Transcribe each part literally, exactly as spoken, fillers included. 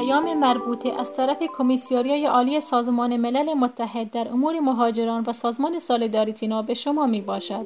پیام مربوطه از طرف کمیساریای عالی سازمان ملل متحد در امور مهاجران و سازمان سالیداریتینا به شما می باشد.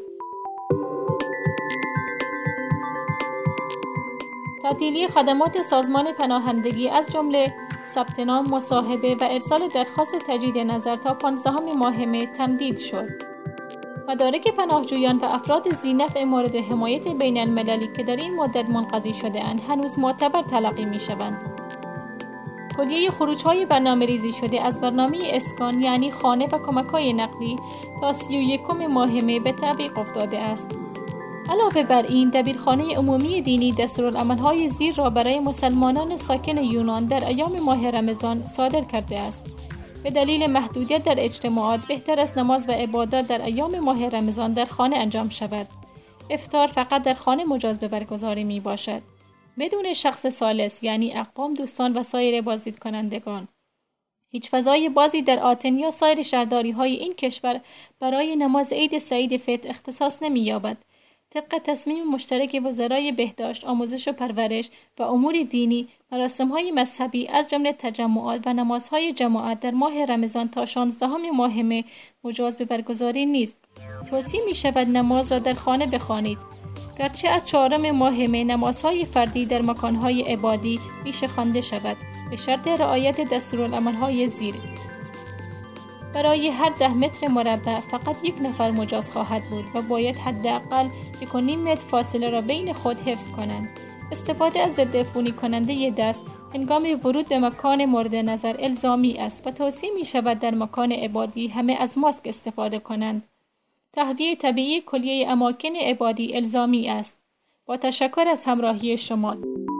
تعطیلی خدمات سازمان پناهندگی از جمله ثبت نام، مصاحبه و ارسال درخواست تجدید نظر تا پانزدهم ماه مه تمدید شد. مدارک پناهجویان و افراد ذی‌نفع مورد حمایت بین المللی که در این مدت منقضی شده اند هنوز معتبر تلقی می شوند. کلیه خروج‌های برنامه‌ریزی شده از برنامه اسکان یعنی خانه و کمک‌های نقدی تا سی و یکم ماه مه به تعویق افتاده است. علاوه بر این، دبیرخانه عمومی دینی دستورالعمل‌های زیر را برای مسلمانان ساکن یونان در ایام ماه رمضان صادر کرده است. به دلیل محدودیت در اجتماعات بهتر است نماز و عبادات در ایام ماه رمضان در خانه انجام شود. افطار فقط در خانه مجاز به برگزاری می باشد. بدون شخص ثالث یعنی اقوام، دوستان و سایر بازدید کنندگان. هیچ فضای بازی در آتن یا سایر شهرداری‌های این کشور برای نماز عید سعید فطر اختصاص نمی‌یابد. طبق تصمیم مشترک وزرای بهداشت، آموزش و پرورش و امور دینی، مراسم‌های مذهبی از جمله تجمعات و نمازهای جماعت در ماه رمضان تا شانزدهم ماه مه مجاز به برگزاری نیست. توصیه می‌شود نماز را در خانه بخوانید. گرچه از چهارم ماه مه نمازهای فردی در مکانهای عبادی میشه خوانده شود به شرط رعایت دستورالعمل‌های زیر. برای هر ده متر مربع فقط یک نفر مجاز خواهد بود و باید حداقل یک و نیم متر فاصله را بین خود حفظ کنند. استفاده از ضد عفونی کننده دست هنگام ورود به مکان مورد نظر الزامی است و توصیه می شود در مکان عبادی همه از ماسک استفاده کنند. تهویه طبیعی کلیه اماکن عبادی الزامی است. با تشکر از همراهی شما.